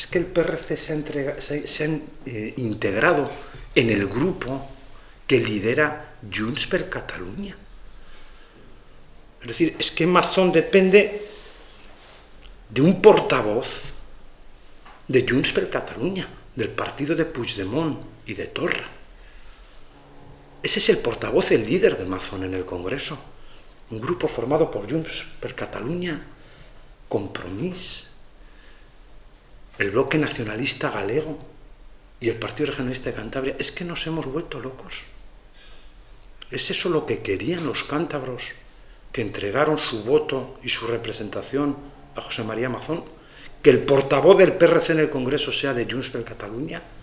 es que el PRC se ha integrado en el grupo que lidera Junts per Catalunya. Es decir, es que Mazón depende de un portavoz de Junts per Catalunya, del partido de Puigdemont y de Torra. Ese es el portavoz, el líder de Mazón en el Congreso. Un grupo formado por Junts per Catalunya, Compromís, el Bloque Nacionalista Galego y el Partido Regionalista de Cantabria. Es que nos hemos vuelto locos. ¿Es eso lo que querían los cántabros que entregaron su voto y su representación a José María Mazón? ¿Que el portavoz del PRC en el Congreso sea de Junts per Catalunya?